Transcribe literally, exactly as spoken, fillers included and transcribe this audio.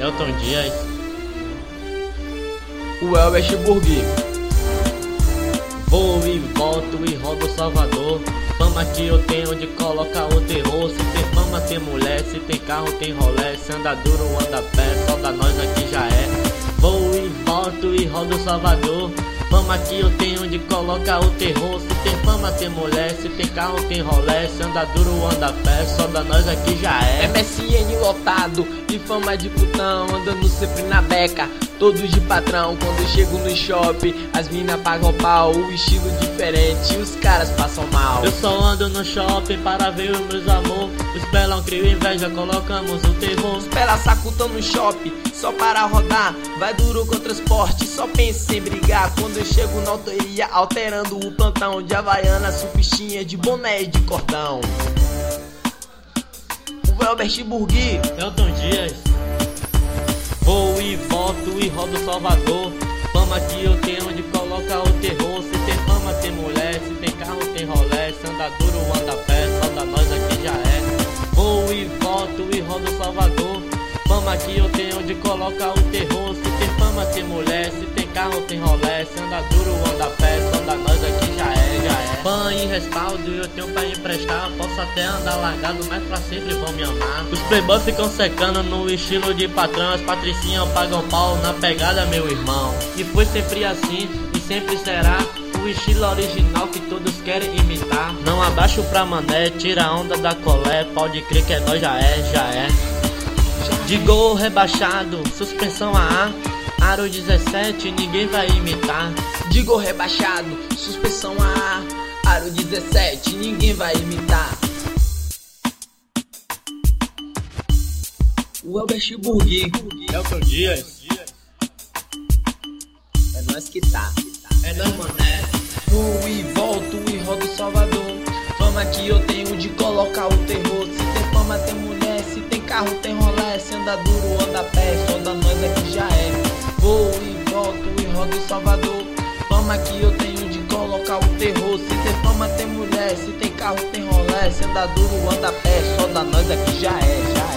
Elton Dias, o Elbert Burgui. Vou e volto e rodo Salvador. Fama que eu tenho de colocar o terror. Se tem fama tem mulher, se tem carro tem rolé. Se anda duro anda pé, só da nós aqui já é. Vou e volto e rodo Salvador. Fama que eu tenho de colocar o terror. Se tem fama tem mulher, se tem carro tem rolé. Se anda duro anda pé, só da nós aqui já é. M S N lotado e fama de putão, andando sempre na beca, todos de patrão. Quando eu chego no shopping, as minas pagam pau, o estilo diferente e os caras passam mal. Eu só ando no shopping para ver os meus amor. Os pelão criam inveja, colocamos o terror. Os pela sacutam no shopping, só para rodar, vai duro com transporte, só pensa em brigar. Quando eu chego na autoria, alterando o plantão, de havaiana, surfistinha, de boné e de cordão. O Elbert Burgui, Elton Dias. Vou e volto e rodo Salvador. Fama que eu tenho de colocar o terror. Se tem fama tem mulher, se tem carro tem rolé. Se anda duro anda pé, só da nós aqui já é. Vou e volto e rodo Salvador. Fama que eu tenho de colocar o terror. Se tem fama tem mulher, se tem carro tem rolé. Se anda duro anda pé, só da nós aqui já é, já é. Fã e respaldo eu tenho pra emprestar. Posso até andar largado, mas pra sempre vão me amar. Os playboys ficam secando no estilo de patrão. As patricinhas pagam pau na pegada, meu irmão. E foi sempre assim e sempre será o estilo original que todos querem imitar. Não abaixo pra mané, tira a onda da colé. Pode crer que é nós, já é, já é. De gol rebaixado, suspensão A A, aro dezessete, ninguém vai imitar. De gol rebaixado, suspensão A A, aro dezessete, ninguém vai imitar. O Elbert Burgui, Elton Dias, é nós que tá. é nós, mané. Vou e volto e rodo Salvador. Fama que eu tenho de colocar o terror. Se tem fama tem mulher, se tem carro tem rolé. Se anda duro anda pé, só da nós aqui já é. Vou e volto e rodo Salvador. Fama que eu tenho de colocar o terror. Se tem fama tem mulher, se tem carro tem rolé. Se anda duro anda pé, só da nós aqui já é, já é.